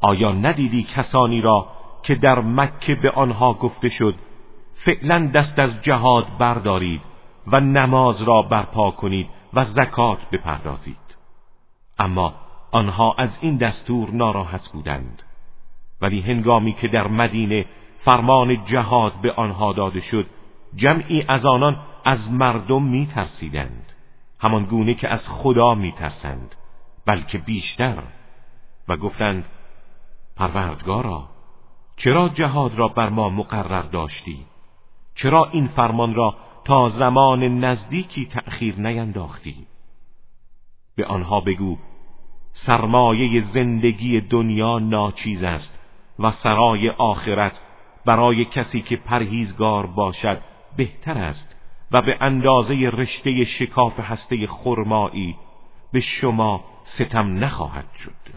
آیا ندیدی کسانی را که در مکه به آنها گفته شد فعلا دست از جهاد بردارید و نماز را برپا کنید و زکات بپردازید؟ اما آنها از این دستور ناراحت بودند. ولی هنگامی که در مدینه فرمان جهاد به آنها داده شد، جمعی از آنان از مردم می ترسیدند، همان گونه که از خدا می ترسند، بلکه بیشتر، و گفتند پروردگارا چرا جهاد را بر ما مقرر داشتی؟ چرا این فرمان را تا زمان نزدیکی تأخیر نینداختی؟ به آنها بگو سرمایه زندگی دنیا ناچیز است و سرای آخرت برای کسی که پرهیزگار باشد بهتر است و به اندازه رشته شکاف هسته خرمایی به شما ستم نخواهد شد.